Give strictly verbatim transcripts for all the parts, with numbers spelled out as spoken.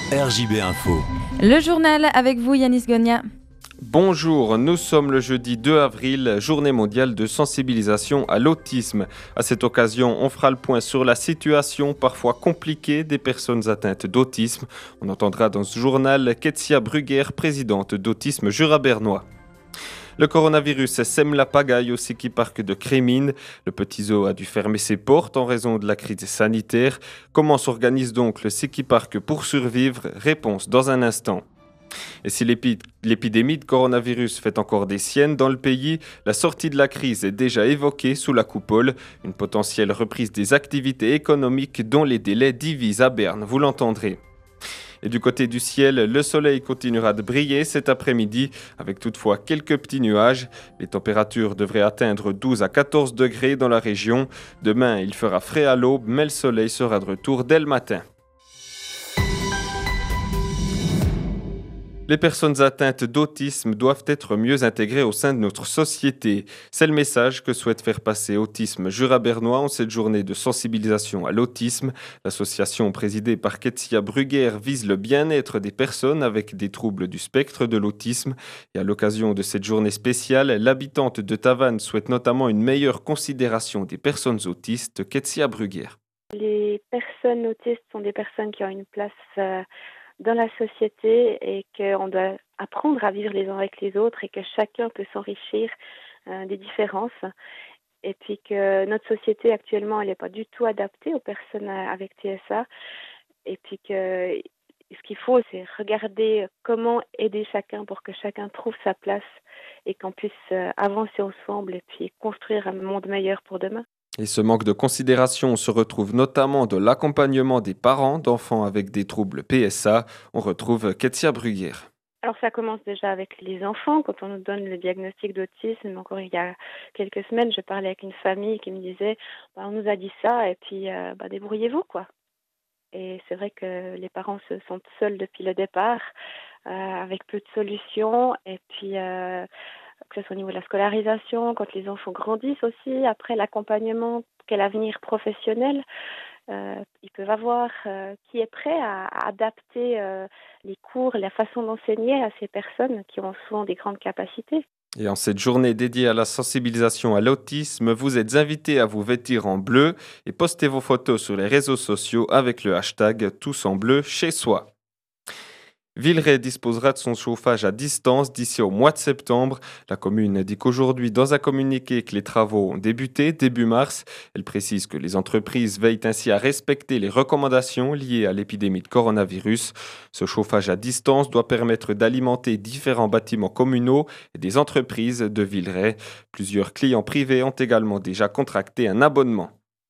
R J B Info. Le journal avec vous, Yanis Gonia. Bonjour, nous sommes le jeudi deux avril, journée mondiale de sensibilisation à l'autisme. À cette occasion, on fera le point sur la situation parfois compliquée des personnes atteintes d'autisme. On entendra dans ce journal Ketsia Brugger, présidente d'Autisme Jura bernois. Le coronavirus sème la pagaille au ski park de Crémine. Le petit zoo a dû fermer ses portes en raison de la crise sanitaire. Comment s'organise donc le ski park pour survivre? Réponse dans un instant. Et si l'épi- l'épidémie de coronavirus fait encore des siennes dans le pays, la sortie de la crise est déjà évoquée sous la coupole. Une potentielle reprise des activités économiques dont les délais divisent à Berne, vous l'entendrez. Et du côté du ciel, le soleil continuera de briller cet après-midi, avec toutefois quelques petits nuages. Les températures devraient atteindre douze à quatorze degrés dans la région. Demain, il fera frais à l'aube, mais le soleil sera de retour dès le matin. Les personnes atteintes d'autisme doivent être mieux intégrées au sein de notre société. C'est le message que souhaite faire passer Autisme Jura bernois en cette journée de sensibilisation à l'autisme. L'association présidée par Ketsia Brugger vise le bien-être des personnes avec des troubles du spectre de l'autisme. Et à l'occasion de cette journée spéciale, l'habitante de Tavannes souhaite notamment une meilleure considération des personnes autistes. Ketsia Brugger. Les personnes autistes sont des personnes qui ont une place euh, dans la société et qu'on doit apprendre à vivre les uns avec les autres et que chacun peut s'enrichir euh, des différences. Et puis que notre société actuellement, elle n'est pas du tout adaptée aux personnes avec T S A. Et puis que ce qu'il faut, c'est regarder comment aider chacun pour que chacun trouve sa place et qu'on puisse euh, avancer ensemble et puis construire un monde meilleur pour demain. Et ce manque de considération se retrouve notamment de l'accompagnement des parents d'enfants avec des troubles P S A. On retrouve Ketsia Brugger. Alors ça commence déjà avec les enfants, quand on nous donne le diagnostic d'autisme. Encore il y a quelques semaines, je parlais avec une famille qui me disait bah, « on nous a dit ça et puis euh, bah, débrouillez-vous quoi ». Et c'est vrai que les parents se sentent seuls depuis le départ, euh, avec peu de solutions et puis... Euh, que ce soit au niveau de la scolarisation, quand les enfants grandissent aussi, après l'accompagnement, quel avenir professionnel euh, ils peuvent avoir, euh, qui est prêt à, à adapter euh, les cours, la façon d'enseigner à ces personnes qui ont souvent des grandes capacités. Et en cette journée dédiée à la sensibilisation à l'autisme, vous êtes invités à vous vêtir en bleu et poster vos photos sur les réseaux sociaux avec le hashtag Tous en bleu chez soi. Villeray disposera de son chauffage à distance d'ici au mois de septembre. La commune dit qu'aujourd'hui, dans un communiqué, que les travaux ont débuté début mars. Elle précise que les entreprises veillent ainsi à respecter les recommandations liées à l'épidémie de coronavirus. Ce chauffage à distance doit permettre d'alimenter différents bâtiments communaux et des entreprises de Villeray. Plusieurs clients privés ont également déjà contracté un abonnement.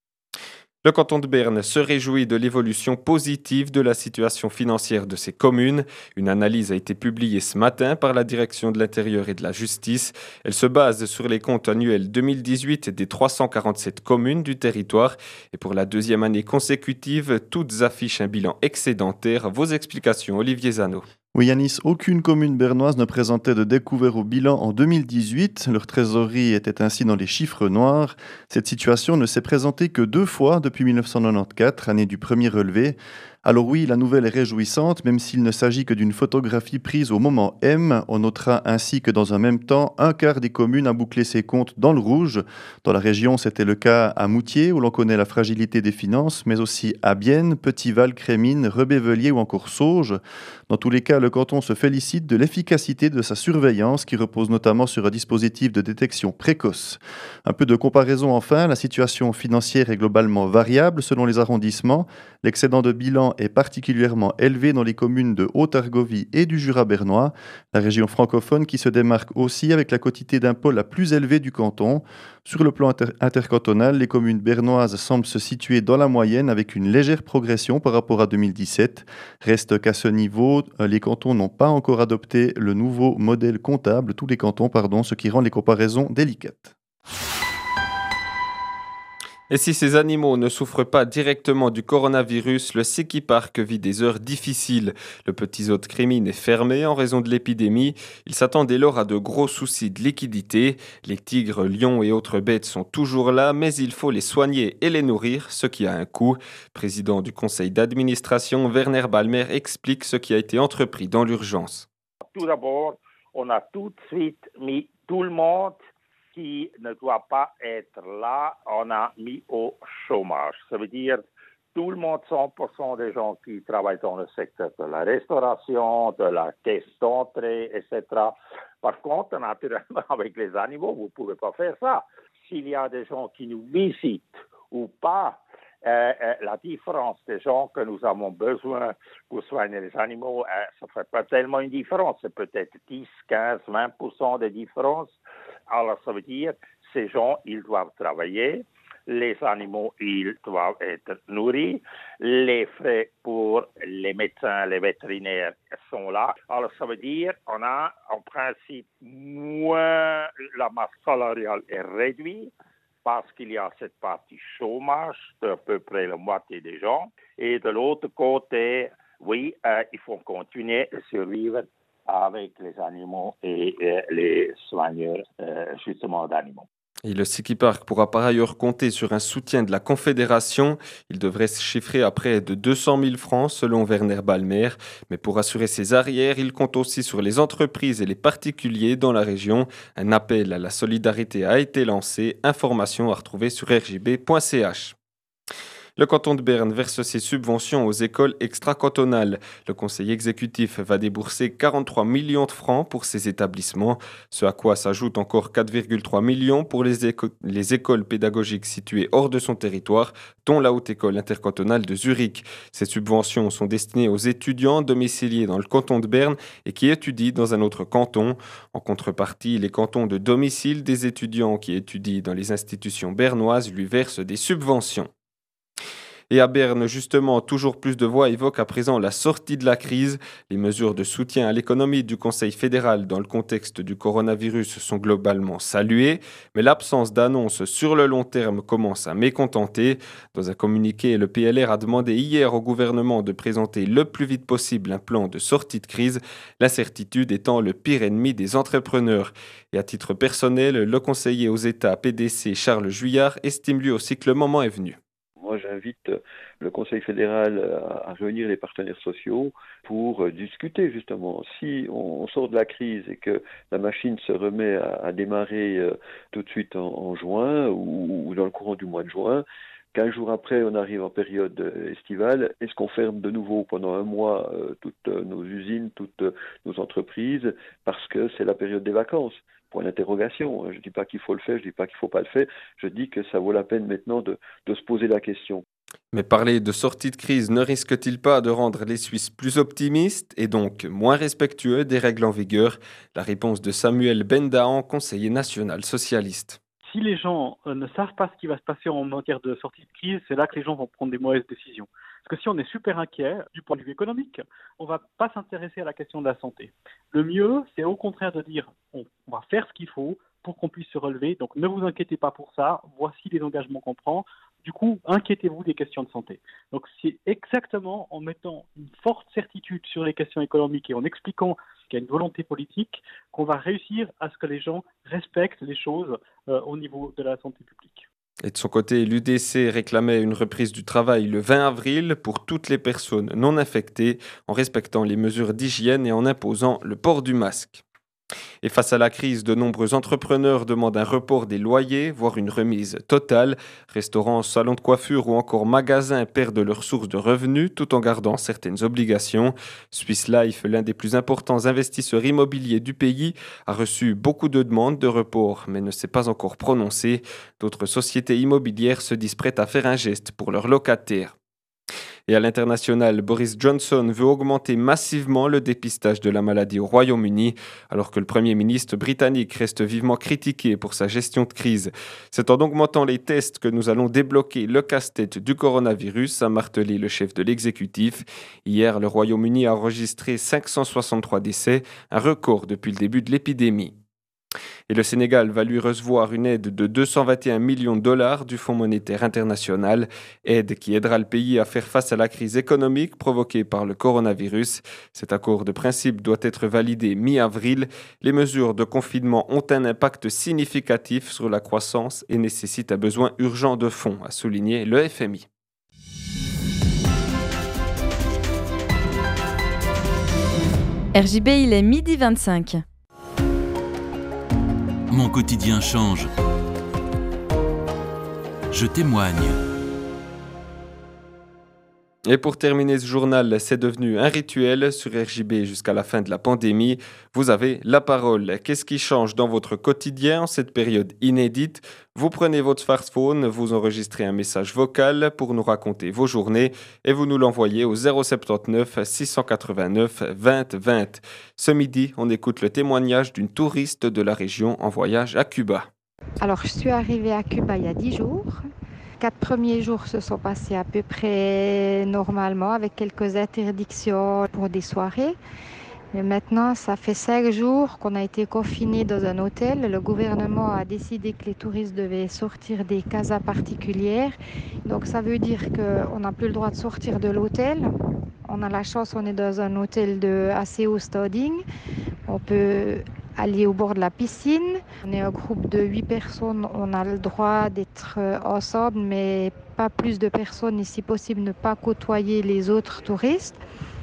Le canton de Berne se réjouit de l'évolution positive de la situation financière de ses communes. Une analyse a été publiée ce matin par la direction de l'Intérieur et de la Justice. Elle se base sur les comptes annuels deux mille dix-huit des trois cent quarante-sept communes du territoire. Et pour la deuxième année consécutive, toutes affichent un bilan excédentaire. Vos explications, Olivier Zano. Oui, Yanis, aucune commune bernoise ne présentait de découvert au bilan en deux mille dix-huit. Leur trésorerie était ainsi dans les chiffres noirs. Cette situation ne s'est présentée que deux fois depuis mille neuf cent quatre-vingt-quatorze, année du premier relevé. Alors oui, la nouvelle est réjouissante, même s'il ne s'agit que d'une photographie prise au moment M. On notera ainsi que dans un même temps, un quart des communes a bouclé ses comptes dans le rouge. Dans la région, c'était le cas à Moutier, où l'on connaît la fragilité des finances, mais aussi à Bienne, Petitval, Crémine, Rebévelier ou encore Sauges. Dans tous les cas, le canton se félicite de l'efficacité de sa surveillance, qui repose notamment sur un dispositif de détection précoce. Un peu de comparaison enfin, la situation financière est globalement variable selon les arrondissements. L'excédent de bilan est particulièrement élevé dans les communes de Haute-Argovie et du Jura bernois, la région francophone qui se démarque aussi avec la quotité d'impôt la plus élevée du canton. Sur le plan inter- intercantonal, les communes bernoises semblent se situer dans la moyenne avec une légère progression par rapport à deux mille dix-sept. Reste qu'à ce niveau, les cantons n'ont pas encore adopté le nouveau modèle comptable, tous les cantons, pardon, ce qui rend les comparaisons délicates. Et si ces animaux ne souffrent pas directement du coronavirus, le Siki Park vit des heures difficiles. Le petit zoo de Crémine est fermé en raison de l'épidémie. Il s'attend dès lors à de gros soucis de liquidité. Les tigres, lions et autres bêtes sont toujours là, mais il faut les soigner et les nourrir, ce qui a un coût. Président du conseil d'administration, Werner Balmer explique ce qui a été entrepris dans l'urgence. Tout d'abord, on a tout de suite mis tout le monde qui ne doit pas être là, on a mis au chômage. Ça veut dire tout le monde, cent pour cent des gens qui travaillent dans le secteur de la restauration, de la caisse d'entrée, et cetera. Par contre, naturellement, avec les animaux, vous ne pouvez pas faire ça. S'il y a des gens qui nous visitent ou pas, euh, euh, la différence des gens que nous avons besoin pour soigner les animaux, euh, ça ne fait pas tellement une différence. C'est peut-être dix, quinze, vingt pour cent de différence. Alors, ça veut dire ces gens, ils doivent travailler. Les animaux, ils doivent être nourris. Les frais pour les médecins, les vétérinaires sont là. Alors, ça veut dire qu'on a en principe moins, la masse salariale est réduite parce qu'il y a cette partie chômage d'à peu près la moitié des gens. Et de l'autre côté, oui, euh, il faut continuer à survivre avec les animaux et euh, les soigneurs euh, justement d'animaux. Et le Siki Park pourra par ailleurs compter sur un soutien de la Confédération. Il devrait se chiffrer à près de deux cent mille francs selon Werner Balmer. Mais pour assurer ses arrières, il compte aussi sur les entreprises et les particuliers dans la région. Un appel à la solidarité a été lancé. Information à retrouver sur r j b point c h. Le canton de Berne verse ses subventions aux écoles extracantonales. Le conseil exécutif va débourser quarante-trois millions de francs pour ces établissements, ce à quoi s'ajoute encore quatre virgule trois millions pour les, éco- les écoles pédagogiques situées hors de son territoire, dont la Haute École intercantonale de Zurich. Ces subventions sont destinées aux étudiants domiciliés dans le canton de Berne et qui étudient dans un autre canton. En contrepartie, les cantons de domicile des étudiants qui étudient dans les institutions bernoises lui versent des subventions. Et à Berne, justement, toujours plus de voix évoquent à présent la sortie de la crise. Les mesures de soutien à l'économie du Conseil fédéral dans le contexte du coronavirus sont globalement saluées, mais l'absence d'annonce sur le long terme commence à mécontenter. Dans un communiqué, le P L R a demandé hier au gouvernement de présenter le plus vite possible un plan de sortie de crise, l'incertitude étant le pire ennemi des entrepreneurs. Et à titre personnel, le conseiller aux États P D C Charles Juillard estime lui aussi que le moment est venu. Moi, j'invite le Conseil fédéral à réunir les partenaires sociaux pour discuter justement. Si on sort de la crise et que la machine se remet à démarrer tout de suite en juin ou dans le courant du mois de juin, quinze jours après, on arrive en période estivale. Est-ce qu'on ferme de nouveau pendant un mois euh, toutes nos usines, toutes nos entreprises, parce que c'est la période des vacances? Point d'interrogation. Je ne dis pas qu'il faut le faire, je ne dis pas qu'il ne faut pas le faire. Je dis que ça vaut la peine maintenant de, de se poser la question. Mais parler de sortie de crise ne risque-t-il pas de rendre les Suisses plus optimistes et donc moins respectueux des règles en vigueur? La réponse de Samuel Bendahan, conseiller national socialiste. Si les gens euh, ne savent pas ce qui va se passer en matière de sortie de crise, c'est là que les gens vont prendre des mauvaises décisions. Parce que si on est super inquiet du point de vue économique, on ne va pas s'intéresser à la question de la santé. Le mieux, c'est au contraire de dire on, on va faire ce qu'il faut pour qu'on puisse se relever. Donc ne vous inquiétez pas pour ça, voici les engagements qu'on prend. Du coup, inquiétez-vous des questions de santé. Donc c'est exactement en mettant une forte certitude sur les questions économiques et en expliquant qu'il y a une volonté politique qu'on va réussir à ce que les gens respectent les choses euh, au niveau de la santé publique. Et de son côté, l'U D C réclamait une reprise du travail le vingt avril pour toutes les personnes non infectées en respectant les mesures d'hygiène et en imposant le port du masque. Et face à la crise, de nombreux entrepreneurs demandent un report des loyers, voire une remise totale. Restaurants, salons de coiffure ou encore magasins perdent leurs sources de revenus tout en gardant certaines obligations. Swiss Life, l'un des plus importants investisseurs immobiliers du pays, a reçu beaucoup de demandes de report, mais ne s'est pas encore prononcé. D'autres sociétés immobilières se disent prêtes à faire un geste pour leurs locataires. Et à l'international, Boris Johnson veut augmenter massivement le dépistage de la maladie au Royaume-Uni, alors que le Premier ministre britannique reste vivement critiqué pour sa gestion de crise. C'est en augmentant les tests que nous allons débloquer le casse-tête du coronavirus, a martelé le chef de l'exécutif. Hier, le Royaume-Uni a enregistré cinq cent soixante-trois décès, un record depuis le début de l'épidémie. Et le Sénégal va lui recevoir une aide de deux cent vingt et un millions de dollars du Fonds monétaire international, aide qui aidera le pays à faire face à la crise économique provoquée par le coronavirus. Cet accord de principe doit être validé mi-avril. Les mesures de confinement ont un impact significatif sur la croissance et nécessitent un besoin urgent de fonds, a souligné le F M I. R J B, il est midi vingt-cinq. Mon quotidien change. Je témoigne. Et pour terminer ce journal, c'est devenu un rituel sur R J B jusqu'à la fin de la pandémie. Vous avez la parole. Qu'est-ce qui change dans votre quotidien en cette période inédite ? Vous prenez votre smartphone, vous enregistrez un message vocal pour nous raconter vos journées et vous nous l'envoyez au zéro soixante-dix-neuf six cent quatre-vingt-neuf vingt vingt. Ce midi, on écoute le témoignage d'une touriste de la région en voyage à Cuba. Alors, je suis arrivée à Cuba il y a dix jours. Quatre premiers jours se sont passés à peu près normalement, avec quelques interdictions pour des soirées. Mais maintenant, ça fait cinq jours qu'on a été confinés dans un hôtel. Le gouvernement a décidé que les touristes devaient sortir des casas particulières. Donc, ça veut dire qu'on n'a plus le droit de sortir de l'hôtel. On a la chance, on est dans un hôtel de assez haut standing. On peut aller au bord de la piscine. On est un groupe de huit personnes. On a le droit d'être ensemble, mais pas plus de personnes et si possible ne pas côtoyer les autres touristes.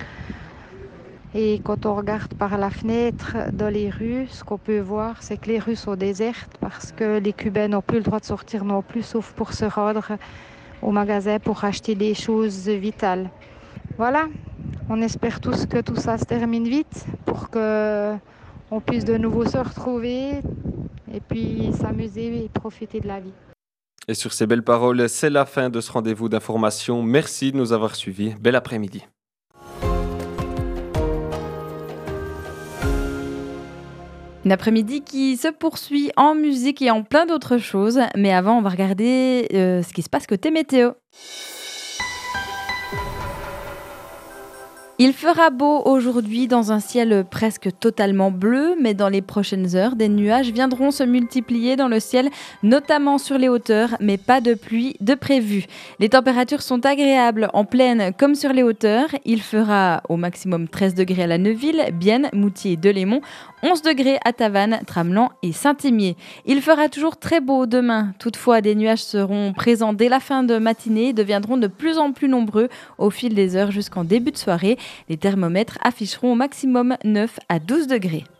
Et quand on regarde par la fenêtre dans les rues, ce qu'on peut voir, c'est que les rues sont désertes parce que les Cubains n'ont plus le droit de sortir non plus, sauf pour se rendre au magasin pour acheter des choses vitales. Voilà, on espère tous que tout ça se termine vite pour que on puisse de nouveau se retrouver et puis s'amuser et profiter de la vie. Et sur ces belles paroles, c'est la fin de ce rendez-vous d'information. Merci de nous avoir suivis. Bel après-midi. Un après-midi qui se poursuit en musique et en plein d'autres choses. Mais avant, on va regarder euh, ce qui se passe côté météo. Il fera beau aujourd'hui dans un ciel presque totalement bleu, mais dans les prochaines heures, des nuages viendront se multiplier dans le ciel, notamment sur les hauteurs, mais pas de pluie de prévu. Les températures sont agréables en plaine comme sur les hauteurs. Il fera au maximum treize degrés à la Neuville, Bienne, Moutier et Delémont, onze degrés à Tavannes, Tramelan et Saint-Imier. Il fera toujours très beau demain. Toutefois, des nuages seront présents dès la fin de matinée et deviendront de plus en plus nombreux au fil des heures jusqu'en début de soirée. Les thermomètres afficheront au maximum neuf à douze degrés.